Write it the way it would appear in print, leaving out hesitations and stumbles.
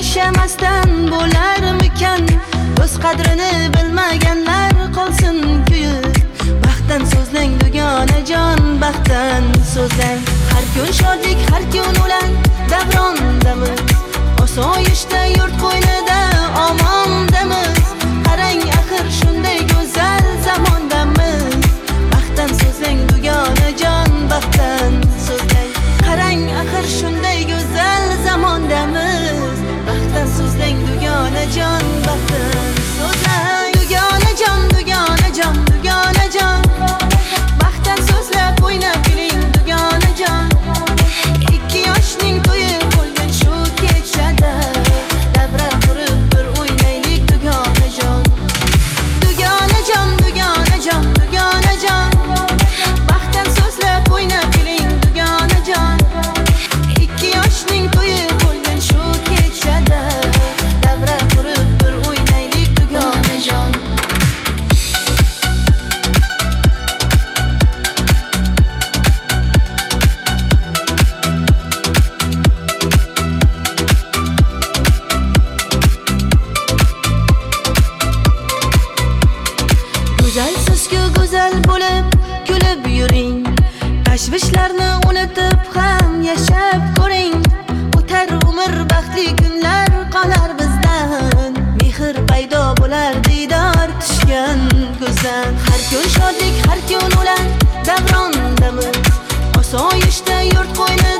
yashamasdan bo'larmikan? O'z qadrini bilmaganlar qolsin kuyib. Baxtdan so'zlang dugonajon, baxtdan so'zlang. Har kun shodlik, har kun o'lan davrondamiz. Osoyishta yurt qo'ynida omondamiz. Qarang axir shunday go'zal zamondamiz. Baxtdan so'zlang dugonajon, baxtdan so'zlang. Qarang axir shunday go'zal zamondamiz. Baxtdan so'zlang dugonajon, baxtdan so'zlang. Dugonajon, dugonajon, dugonajon, baxtdan so'zlab o'ynab kuling dugonajon. 2 yoshning to'yi bo'lgan shu kechada, dabra qurib bir o'ynaylik dugonajon. Dugonajon, dugonajon, dugonajon, baxtdan so'zlab o'ynab kuling dugonajon. 2 yoshning to'yi bo'lgan shu kechada, dabra qurib bir o'ynaylik dugonajon. Go'zal sizga go'zal bo'lib kulib yuring. Tashvishlarni unutib ham yashab ko'ring. O'tar umr, baxtli kunlar qolar bizdan. Mehr paydo bo'lar diydor tushgan ko'zdan. Har kun shodlik, har kun o'lan davrondamiz. Osoyishta yurt qo'yni